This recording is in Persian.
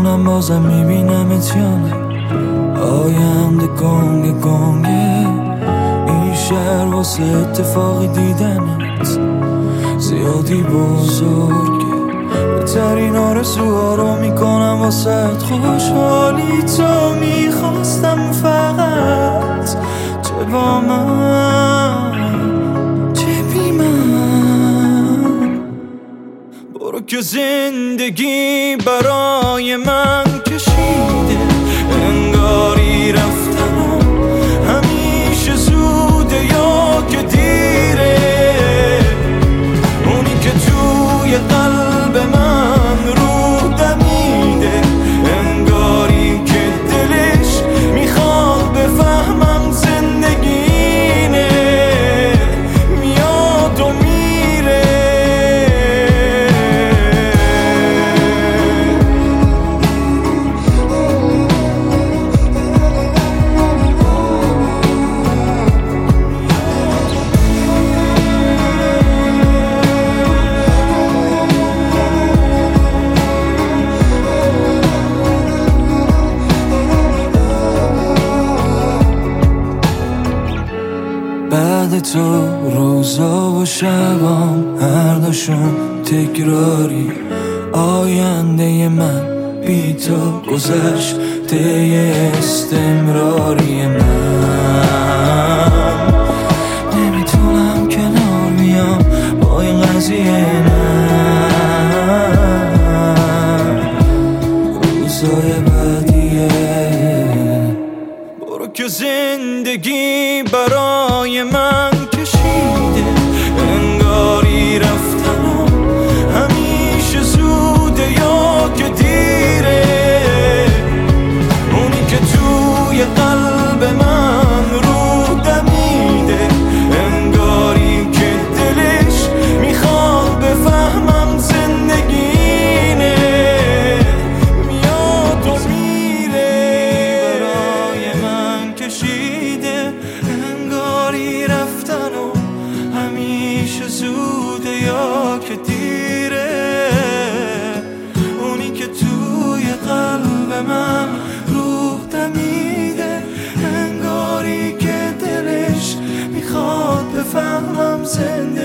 نمیدونم بازم میبینمت یا نه. آینده گنگ گنگه این شهر واسه اتفاقی دیدنت زیادی بزرگه. بهترین آرزوها رو میکنم واسه خوشحالی تو میخواستم فقط چه با من چه بی من. برو که زندگی برای من کشیده انگاری رفتنم همیشه زوده یا که دیره. اونی که توی قلب من رو دمیده انگاری که دلش میخواد بفهمم زندگینه میاد و میره. بعد تو روزا و شبام هر دوشون تکراری. آینده من بی تو گذشته استمراری. من نمیتونم کنار بیام با این قضیه. نه روزای بعدیه. برو که زندگی برای من کشیده انگاری رفتنم همیشه زوده یا که دیره. اونی که توی قلب من رو دمیده انگاری که دلش میخواد بفهمم زندگینه میاد و میره. برای من کشیده انگاری رفتن و همیشه زوده یا که دیره. اونی که توی قلب من روح دمیده انگاری که دلش میخواد بفهمم زنده